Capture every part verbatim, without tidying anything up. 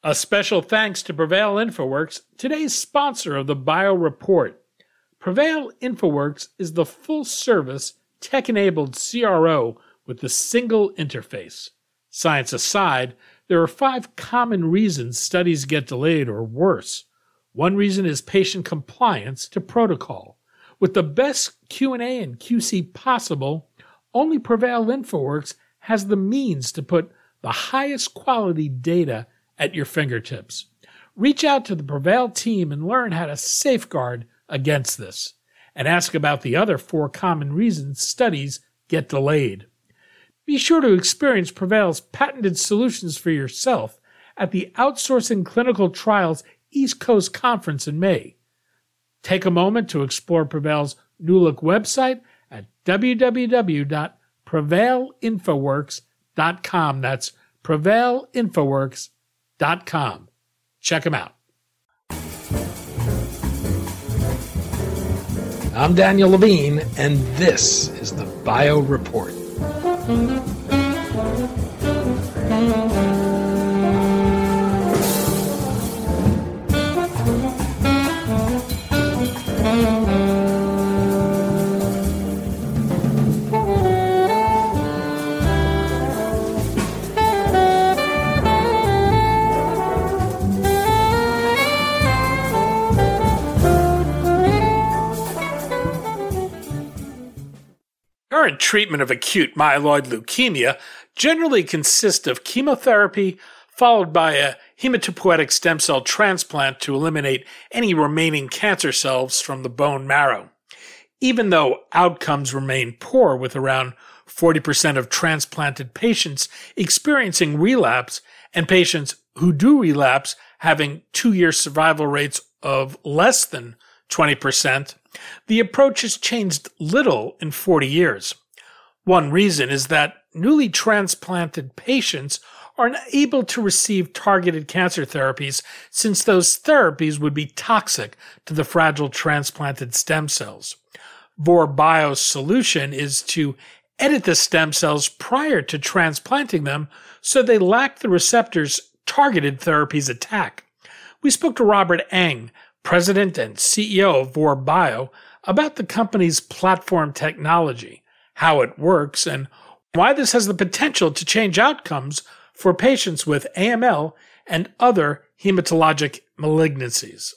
A special thanks to Prevail InfoWorks, today's sponsor of the Bio Report. Prevail InfoWorks is the full-service, tech-enabled C R O with the single interface. Science aside, there are five common reasons studies get delayed or worse. One reason is patient compliance to protocol. With the best Q and A and Q C possible, only Prevail InfoWorks has the means to put the highest quality data at your fingertips. Reach out to the Prevail team and learn how to safeguard against this, and ask about the other four common reasons studies get delayed. Be sure to experience Prevail's patented solutions for yourself at the Outsourcing Clinical Trials East Coast Conference in May. Take a moment to explore Prevail's new look website at w w w dot prevail infoworks dot com. That's prevail infoworks dot com. Check them out. I'm Daniel Levine, and this is the Bio Report. Current treatment of acute myeloid leukemia generally consists of chemotherapy followed by a hematopoietic stem cell transplant to eliminate any remaining cancer cells from the bone marrow. Even though outcomes remain poor, with around forty percent of transplanted patients experiencing relapse and patients who do relapse having two-year survival rates of less than twenty percent, the approach has changed little in forty years. One reason is that newly transplanted patients are unable to receive targeted cancer therapies, since those therapies would be toxic to the fragile transplanted stem cells. Vor Bio's solution is to edit the stem cells prior to transplanting them so they lack the receptors targeted therapies attack. We spoke to Robert Eng, President and C E O of Vor Bio, about the company's platform technology, how it works, and why this has the potential to change outcomes for patients with A M L and other hematologic malignancies.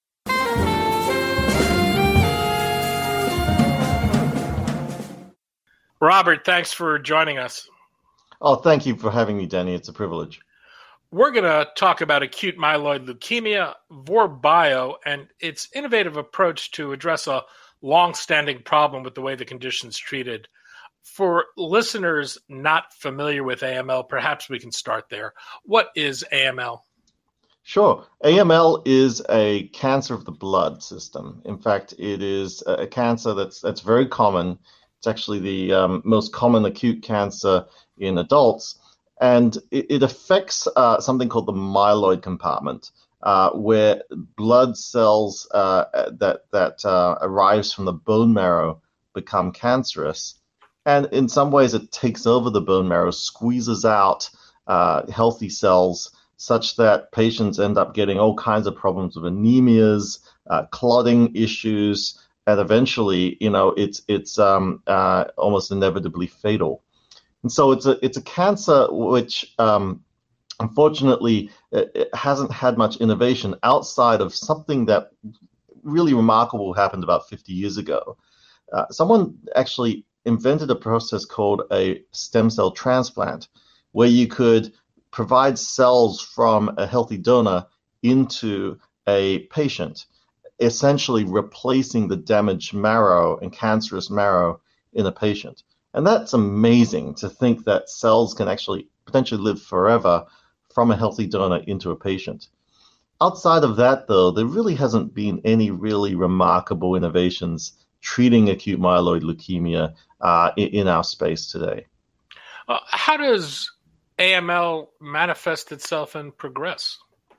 Robert, thanks for joining us. Oh, thank you for having me, Danny. It's a privilege. We're going to talk about acute myeloid leukemia, Vor Bio, and its innovative approach to address a long-standing problem with the way the condition's treated. For listeners not familiar with A M L, perhaps we can start there. What is A M L? Sure. A M L is a cancer of the blood system. In fact, it is a cancer that's that's very common. It's actually the um, most common acute cancer in adults. And it, it affects uh, something called the myeloid compartment, uh, where blood cells uh, that that uh, arrives from the bone marrow become cancerous. And in some ways, it takes over the bone marrow, squeezes out uh, healthy cells, such that patients end up getting all kinds of problems with anemias, uh, clotting issues, and eventually, you know, it's it's um, uh, almost inevitably fatal. And so it's a it's a cancer which, um, unfortunately, it, it hasn't had much innovation outside of something that really remarkable happened about fifty years ago. Uh, someone actually invented a process called a stem cell transplant, where you could provide cells from a healthy donor into a patient, essentially replacing the damaged marrow and cancerous marrow in a patient. And that's amazing to think that cells can actually potentially live forever from a healthy donor into a patient. Outside of that, though, there really hasn't been any really remarkable innovations treating acute myeloid leukemia uh, in, in our space today. Uh, how does A M L manifest itself and progress?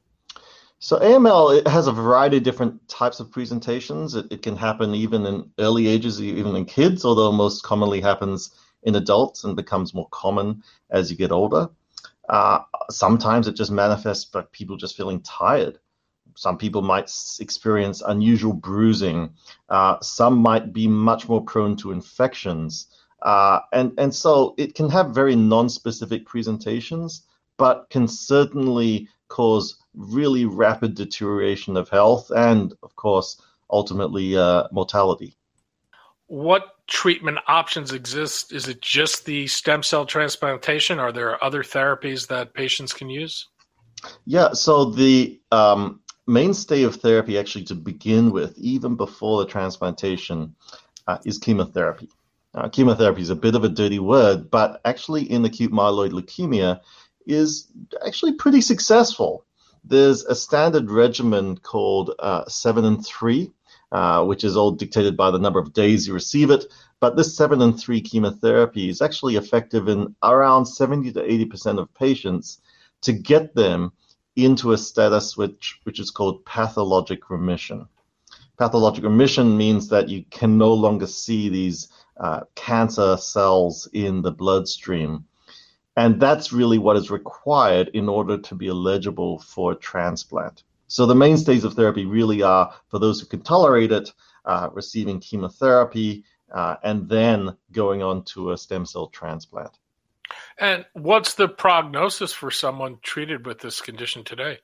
So A M L, it has a variety of different types of presentations. It, it can happen even in early ages, even in kids, although most commonly happens in adults and becomes more common as you get older. Uh, sometimes it just manifests by people just feeling tired. Some people might experience unusual bruising. Uh, some might be much more prone to infections. Uh, and, and so it can have very non-specific presentations, but can certainly cause really rapid deterioration of health and, of course, ultimately uh, mortality. What treatment options exist? Is it just the stem cell transplantation? Are there other therapies that patients can use? Yeah, so the um, mainstay of therapy actually to begin with, even before the transplantation, uh, is chemotherapy. Uh, chemotherapy is a bit of a dirty word, but actually in acute myeloid leukemia is actually pretty successful. There's a standard regimen called uh, seven and three, uh, which is all dictated by the number of days you receive it. But this seven and three chemotherapy is actually effective in around seventy to eighty percent of patients to get them into a status which, which is called pathologic remission. Pathologic remission means that you can no longer see these uh, cancer cells in the bloodstream. And that's really what is required in order to be eligible for a transplant. So the mainstays of therapy really are, for those who can tolerate it, uh, receiving chemotherapy uh, and then going on to a stem cell transplant. And what's the prognosis for someone treated with this condition today?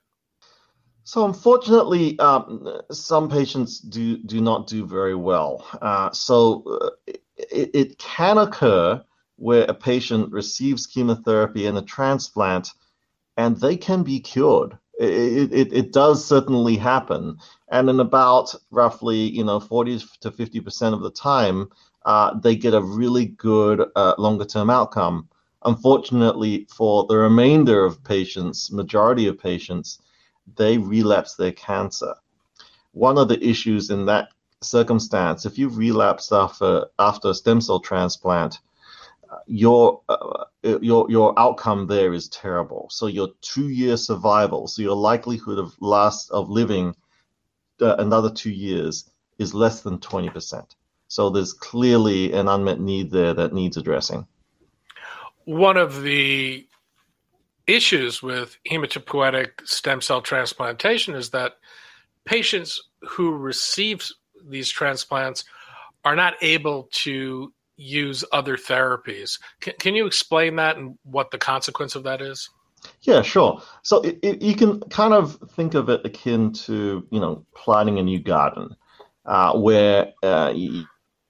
So unfortunately, um, some patients do, do not do very well. Uh, so uh, it, it can occur where a patient receives chemotherapy and a transplant, and they can be cured. It, it, it does certainly happen. And in about roughly, you know, forty to fifty percent of the time, uh, they get a really good uh, longer-term outcome. Unfortunately, for the remainder of patients, majority of patients, they relapse their cancer. One of the issues in that circumstance, if you relapse after after a stem cell transplant, your uh, your your outcome there is terrible. So your two-year survival, so your likelihood of last of living uh, another two years is less than twenty percent. So there's clearly an unmet need there that needs addressing. One of the issues with hematopoietic stem cell transplantation is that patients who receive these transplants are not able to use other therapies. Can, can you explain that and what the consequence of that is? Yeah, sure. So it, it, you can kind of think of it akin to, you know, planting a new garden, uh, where uh, you,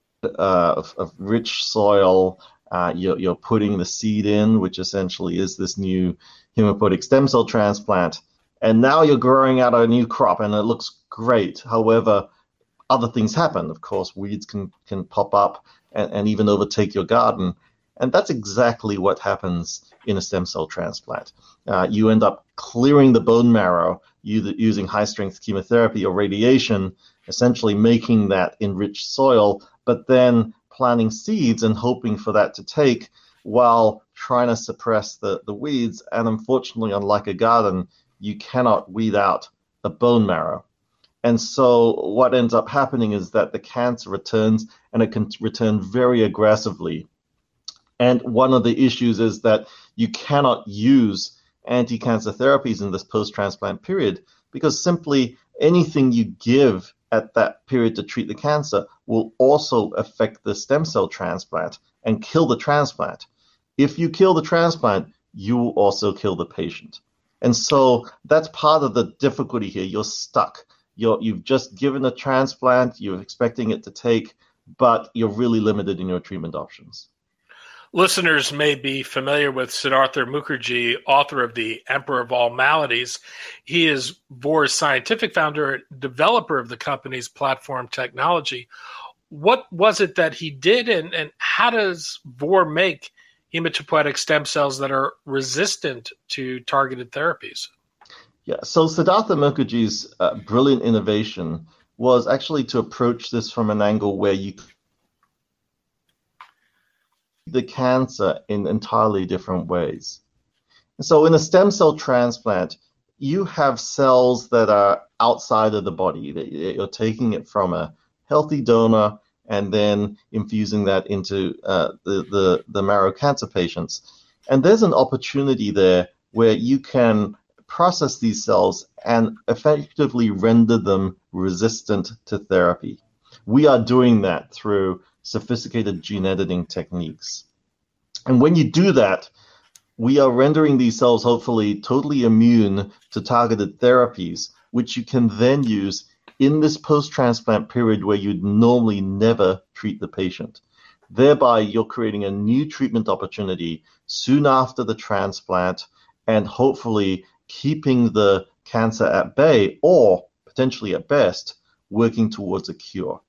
uh, of, of rich soil, uh, you're, you're putting the seed in, which essentially is this new hematopoietic stem cell transplant, and now you're growing out a new crop, and it looks great. However, other things happen. Of course, weeds can can pop up and, and even overtake your garden, and that's exactly what happens in a stem cell transplant. Uh, you end up clearing the bone marrow using high-strength chemotherapy or radiation, essentially making that enriched soil, but then planting seeds and hoping for that to take while trying to suppress the, the weeds. And unfortunately, unlike a garden, you cannot weed out the bone marrow. And so what ends up happening is that the cancer returns, and it can return very aggressively. And one of the issues is that you cannot use anti-cancer therapies in this post-transplant period, because simply anything you give at that period to treat the cancer will also affect the stem cell transplant and kill the transplant. If you kill the transplant, you will also kill the patient. And so that's part of the difficulty here. You're stuck. You're, you've just given a transplant, you're expecting it to take, but you're really limited in your treatment options. Listeners may be familiar with Siddhartha Mukherjee, author of The Emperor of All Maladies. He is Vor's scientific founder and developer of the company's platform technology. What was it that he did, and, and how does Vor make hematopoietic stem cells that are resistant to targeted therapies? Yeah, so Siddhartha Mukherjee's uh, brilliant innovation was actually to approach this from an angle where you the cancer in entirely different ways. And so in a stem cell transplant, you have cells that are outside of the body, that you're taking it from a healthy donor and then infusing that into uh, the, the, the marrow cancer patients. And there's an opportunity there where you can process these cells and effectively render them resistant to therapy. We are doing that through sophisticated gene editing techniques. And when you do that, we are rendering these cells hopefully totally immune to targeted therapies, which you can then use in this post-transplant period where you'd normally never treat the patient. Thereby, you're creating a new treatment opportunity soon after the transplant and hopefully keeping the cancer at bay or potentially at best working towards a cure.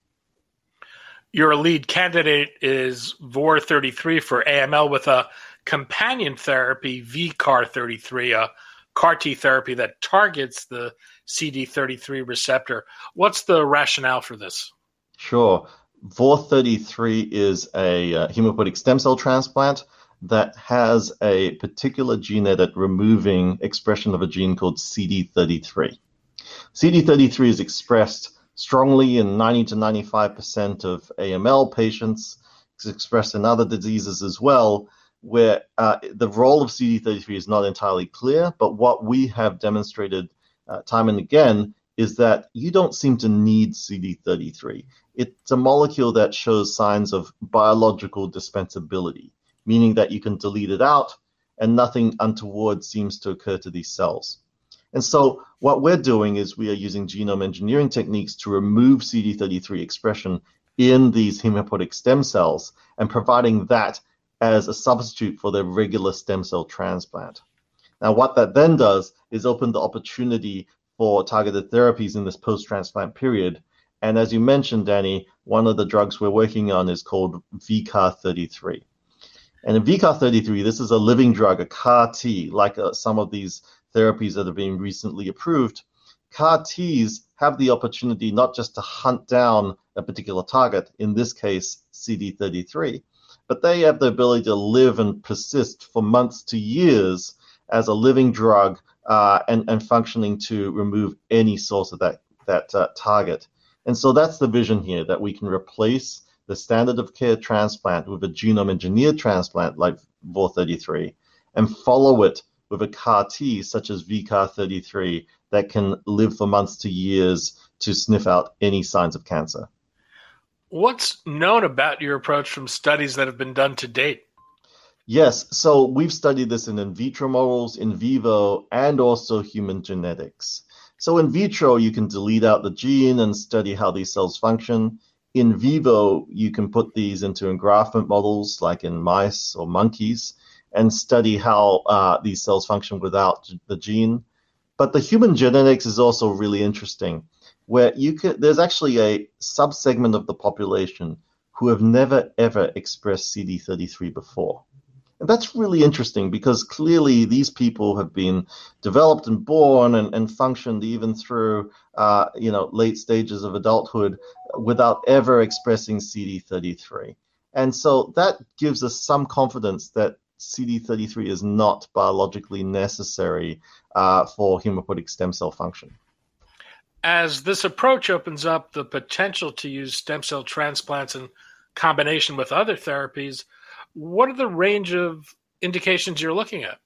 Your lead candidate is V O R thirty-three for A M L with a companion therapy, V C A R thirty-three, a C A R T therapy that targets the C D thirty-three receptor. What's the rationale for this? Sure. V O R thirty-three is a uh, hematopoietic stem cell transplant that has a particular gene edit removing expression of a gene called C D thirty-three. C D thirty-three is expressed strongly in ninety to ninety-five percent of A M L patients. It's expressed in other diseases as well, where uh, the role of C D thirty-three is not entirely clear, but what we have demonstrated uh, time and again is that you don't seem to need C D thirty-three. It's a molecule that shows signs of biological dispensability, meaning that you can delete it out and nothing untoward seems to occur to these cells. And so what we're doing is we are using genome engineering techniques to remove C D thirty-three expression in these hematopoietic stem cells and providing that as a substitute for their regular stem cell transplant. Now, what that then does is open the opportunity for targeted therapies in this post-transplant period. And as you mentioned, Danny, one of the drugs we're working on is called V C A R thirty-three. And in V C A R thirty-three, this is a living drug, a C A R T, like uh, some of these therapies that have been recently approved. C A R Ts have the opportunity not just to hunt down a particular target, in this case, C D thirty-three, but they have the ability to live and persist for months to years as a living drug uh, and, and functioning to remove any source of that, that uh, target. And so that's the vision here, that we can replace the standard of care transplant with a genome engineered transplant like V O R thirty-three and follow it with a C A R T such as V C A R thirty-three that can live for months to years to sniff out any signs of cancer. What's known about your approach from studies that have been done to date? Yes, so we've studied this in in vitro models, in vivo, and also human genetics. So in vitro, you can delete out the gene and study how these cells function. In vivo, you can put these into engraftment models like in mice or monkeys and study how uh, these cells function without the gene. But the human genetics is also really interesting, where you could, there's actually a subsegment of the population who have never, ever expressed C D thirty-three before. And that's really interesting because clearly these people have been developed and born and, and functioned even through uh, you know, late stages of adulthood without ever expressing C D thirty-three. And so that gives us some confidence that C D thirty-three is not biologically necessary uh, for hematopoietic stem cell function. As this approach opens up the potential to use stem cell transplants in combination with other therapies, what are the range of indications you're looking at?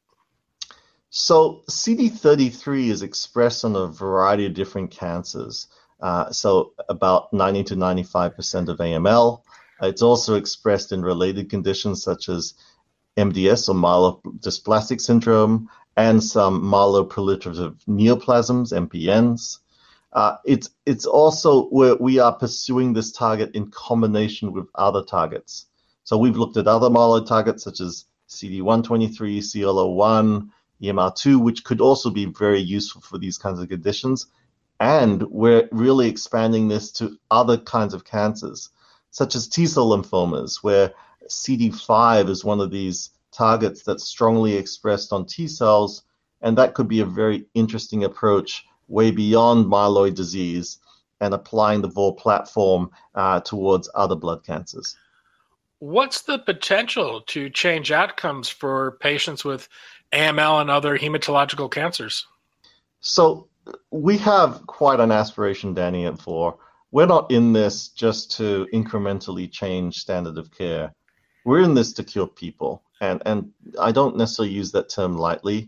So C D thirty-three is expressed on a variety of different cancers. Uh, so about ninety to ninety-five percent of A M L. It's also expressed in related conditions such as M D S or myelodysplastic syndrome and some myeloproliferative neoplasms, M P Ns. Uh, it's it's also where we are pursuing this target in combination with other targets. So we've looked at other myeloid targets such as C D one twenty-three, C L O one, E M R two, which could also be very useful for these kinds of conditions. And we're really expanding this to other kinds of cancers, such as T-cell lymphomas, where C D five is one of these targets that's strongly expressed on T cells, and that could be a very interesting approach way beyond myeloid disease and applying the V O R platform uh, towards other blood cancers. What's the potential to change outcomes for patients with A M L and other hematological cancers? So we have quite an aspiration, Danny, at V O R. We're not in this just to incrementally change standard of care. We're in this to cure people. And, and I don't necessarily use that term lightly.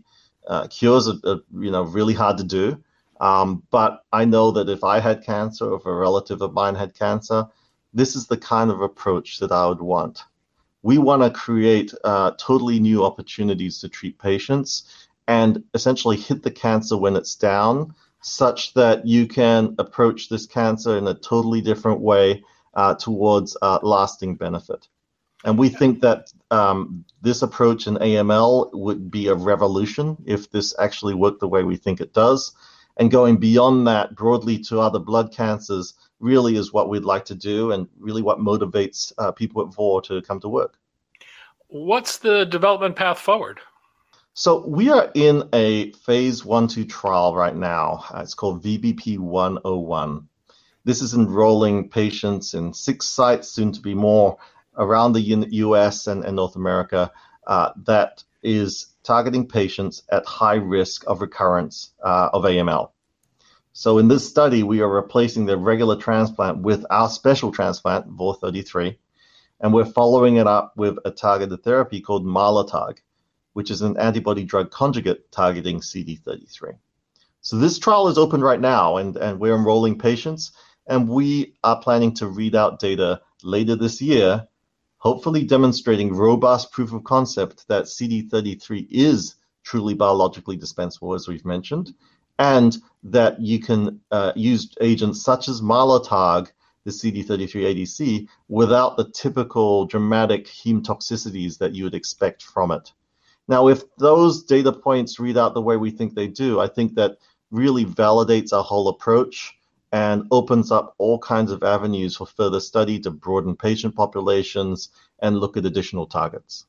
Uh, cures are, are, you know, really hard to do. Um, but I know that if I had cancer, or if a relative of mine had cancer, this is the kind of approach that I would want. We want to create uh, totally new opportunities to treat patients and essentially hit the cancer when it's down, such that you can approach this cancer in a totally different way uh, towards uh, lasting benefit. And we think that um, this approach in A M L would be a revolution if this actually worked the way we think it does. And going beyond that broadly to other blood cancers really is what we'd like to do, and really what motivates uh, people at Vor to come to work. What's the development path forward? So we are in a phase one two trial right now. Uh, it's called V B P one oh one. This is enrolling patients in six sites, soon to be more, around the U S and, and North America, uh, that is targeting patients at high risk of recurrence uh, of A M L. So in this study, we are replacing the regular transplant with our special transplant, Vor thirty-three, and we're following it up with a targeted therapy called Mylotarg, which is an antibody drug conjugate targeting C D thirty-three. So this trial is open right now, and, and we're enrolling patients, and we are planning to read out data later this year, hopefully demonstrating robust proof of concept that C D thirty-three is truly biologically dispensable, as we've mentioned, and that you can uh, use agents such as Mylotarg, the C D thirty-three A D C, without the typical dramatic heme toxicities that you would expect from it. Now, if those data points read out the way we think they do, I think that really validates our whole approach and opens up all kinds of avenues for further study to broaden patient populations and look at additional targets.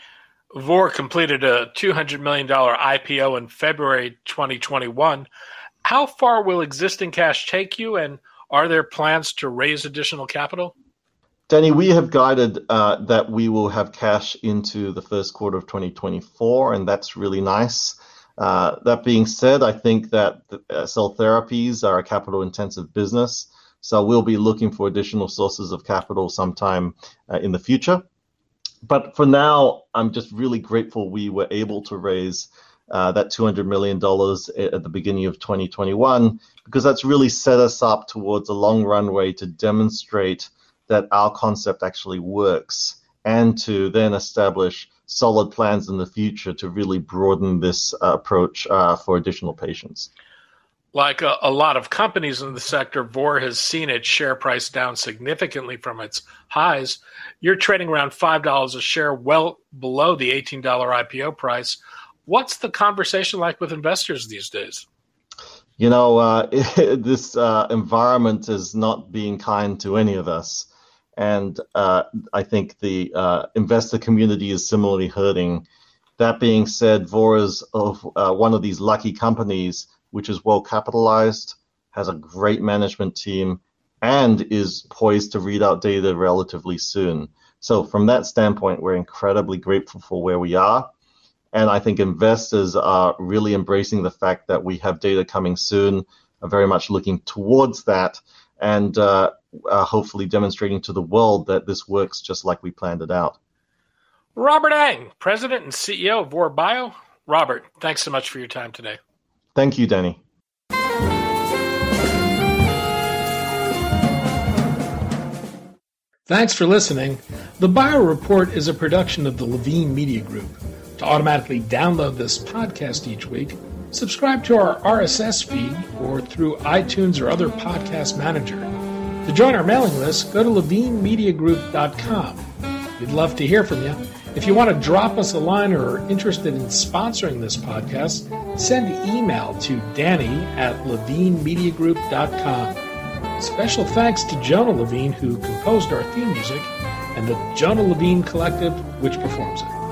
Vor completed a two hundred million dollars I P O in February twenty twenty-one. How far will existing cash take you, and are there plans to raise additional capital? Danny, we have guided uh, that we will have cash into the first quarter of twenty twenty-four, and that's really nice. Uh, that being said, I think that uh, cell therapies are a capital-intensive business, so we'll be looking for additional sources of capital sometime uh, in the future. But for now, I'm just really grateful we were able to raise uh, that two hundred million dollars at the beginning of twenty twenty-one, because that's really set us up towards a long runway to demonstrate that our concept actually works, and to then establish solid plans in the future to really broaden this uh, approach uh, for additional patients. Like a, a lot of companies in the sector, Vor has seen its share price down significantly from its highs. You're trading around five dollars a share, well below the eighteen dollars I P O price. What's the conversation like with investors these days? You know, uh, this uh, environment is not being kind to any of us. And uh, I think the uh, investor community is similarly hurting. That being said, Vor is of, uh, one of these lucky companies which is well capitalized, has a great management team, and is poised to read out data relatively soon. So from that standpoint, we're incredibly grateful for where we are. And I think investors are really embracing the fact that we have data coming soon, are very much looking towards that, and uh, uh, hopefully demonstrating to the world that this works just like we planned it out. Robert Ang, President and C E O of Vor Bio. Robert, thanks so much for your time today. Thank you, Danny. Thanks for listening. The Bio Report is a production of the Levine Media Group. To automatically download this podcast each week, subscribe to our R S S feed or through iTunes or other podcast manager. To join our mailing list, go to levine media group dot com. We'd love to hear from you. If you want to drop us a line or are interested in sponsoring this podcast, send an email to Danny at levine media group dot com. Special thanks to Jonah Levine, who composed our theme music, and the Jonah Levine Collective, which performs it.